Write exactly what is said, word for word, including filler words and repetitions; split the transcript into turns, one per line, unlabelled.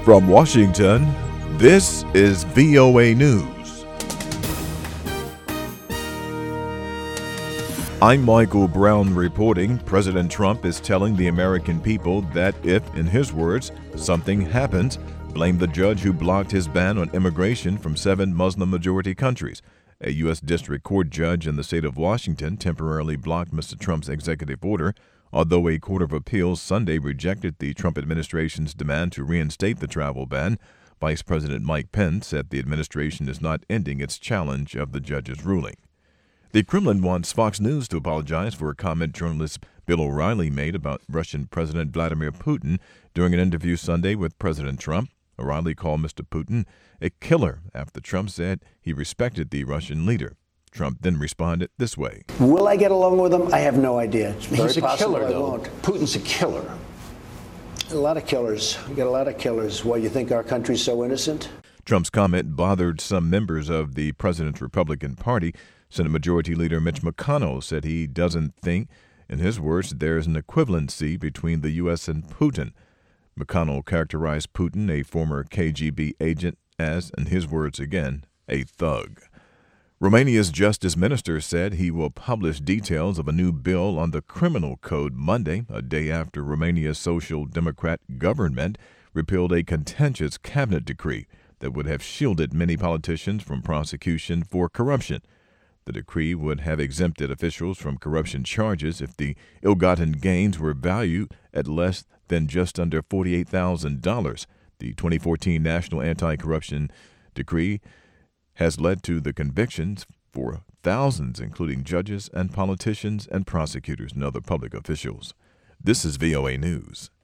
From Washington, this is V O A News. I'm Michael Brown reporting. President Trump is telling the American people that if, in his words, something happens, blame the judge who blocked his ban on immigration from seven Muslim-majority countries. A U S District Court judge in the state of Washington temporarily blocked Mister Trump's executive order, although a court of appeals Sunday rejected the Trump administration's demand to reinstate the travel ban. Vice President Mike Pence said the administration is not ending its challenge of the judge's ruling. The Kremlin wants Fox News to apologize for a comment journalist Bill O'Reilly made about Russian President Vladimir Putin during an interview Sunday with President Trump. O'Reilly called Mister Putin a killer after Trump said he respected the Russian leader. Trump then responded this way.
Will I get along with him? I have no idea. It's very
He's a
possible
killer,
I
though.
won't.
Putin's a killer.
A lot of killers. We got a lot of killers. Why, you think our country's so innocent?
Trump's comment bothered some members of the president's Republican Party. Senate Majority Leader Mitch McConnell said he doesn't think, in his words, there's an equivalency between the U S and Putin. McConnell characterized Putin, a former K G B agent, as, in his words again, a thug. Romania's justice minister said he will publish details of a new bill on the criminal code Monday, a day after Romania's Social Democrat government repealed a contentious cabinet decree that would have shielded many politicians from prosecution for corruption. The decree would have exempted officials from corruption charges if the ill-gotten gains were valued at less than just under forty-eight thousand dollars. The twenty fourteen National Anti-Corruption Decree has led to the convictions for thousands, including judges and politicians and prosecutors and other public officials. This is V O A News.